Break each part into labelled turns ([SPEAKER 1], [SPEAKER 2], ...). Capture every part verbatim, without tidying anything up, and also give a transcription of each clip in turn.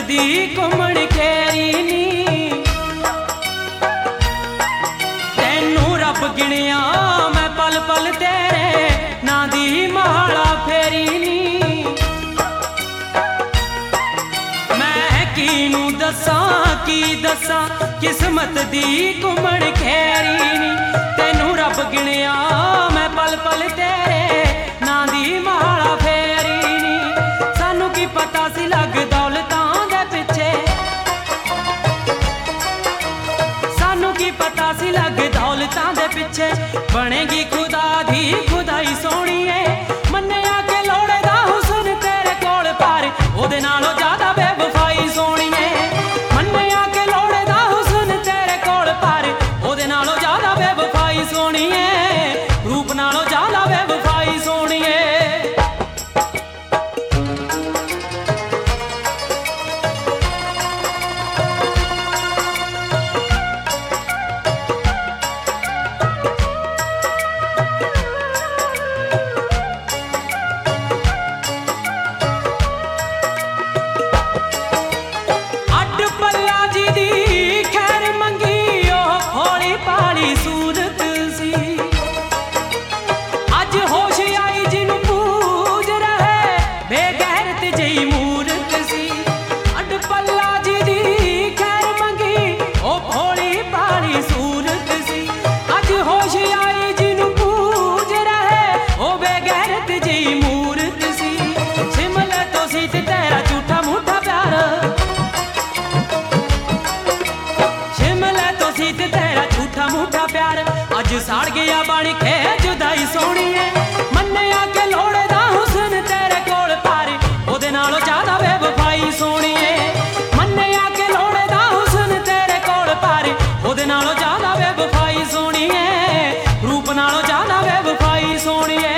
[SPEAKER 1] दी घुमण खेरी नी तैनू रब गिणिया मैं पल पल तेरे ना दी माला फेरी नी मैं कीनू दसां की दसां किस्मत दी घुमण खेरी नी तैनू रब गिणिया मैं पल पल तेरे ना दी माला फेरी नी सानू की पता सी लग दौलतां दे पिछे सानू की पता सी लग दौलतां दे पिछे बनेगी खुदा दी खुदाई सोहणीए मन्निया के लोड़े दा हुस्न तेरे कोल पर ओदे नालों ज्यादा बेवफाई सोहणीए मन्निया के लोड़े दा हुस्न तेरे कोल पर ओदे नालों ज्यादा बेवफाई सोहणीए रूप नालों ज्यादा बेवफाई सोहणीए साड़ गया बन के जुदाई सोहणीए मन्निया के लोड़े दा हुस्न तेरे कोल पर ओदे नालों ज्यादा बेवफाई सोहणीए मन्निया के लोड़े दा हुस्न तेरे कोल पर ओदे नालों ज्यादा बेवफाई सोहणीए रूप नालों ज्यादा बेवफाई सोहणीए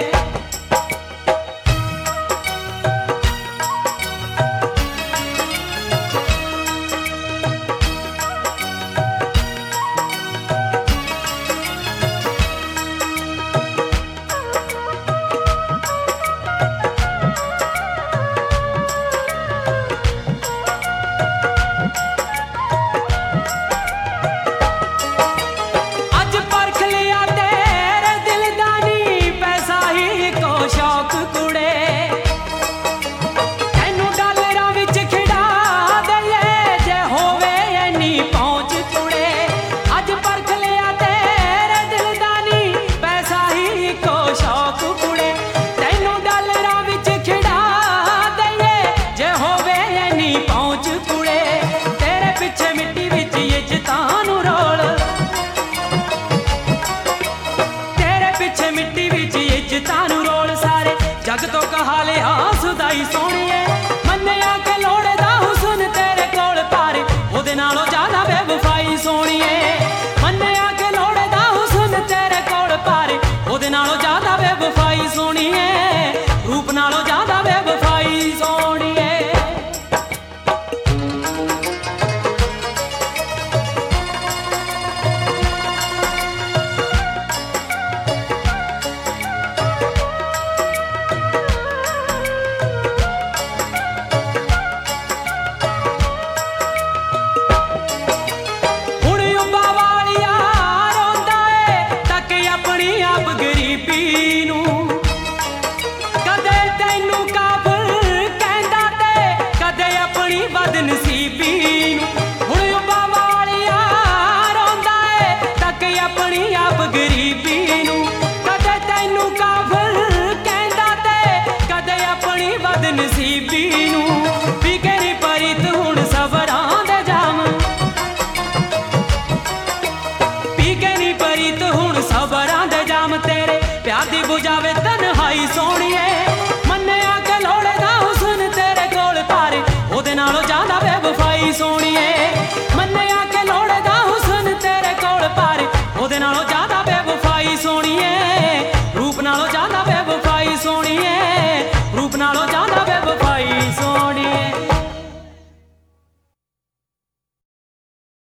[SPEAKER 1] जग तो कहा लिया सुदाई सोहणीए मन्निया के लोड़े दा हुस्न तेरे कोल पर ओदे नालों ज्यादा बेवफाई सोहणीए मन्निया के लोड़े दा हुस्न तेरे कोल पर ओदे नालों ज्यादा बेवफाई सोहणीए रूप नालों ज्यादा बेवफाई सोहणीए नसीबी नू फिकरी परित हुण सबरां दे जाम फिकरी परित हुण सबरां दे जाम तेरे प्यार दी बुझावे तन्हाई सोहणीए मन्निया के लोड़े दा हुस्न तेरे कोल पर ओदे नालों ज्यादा बेवफाई सोहणीए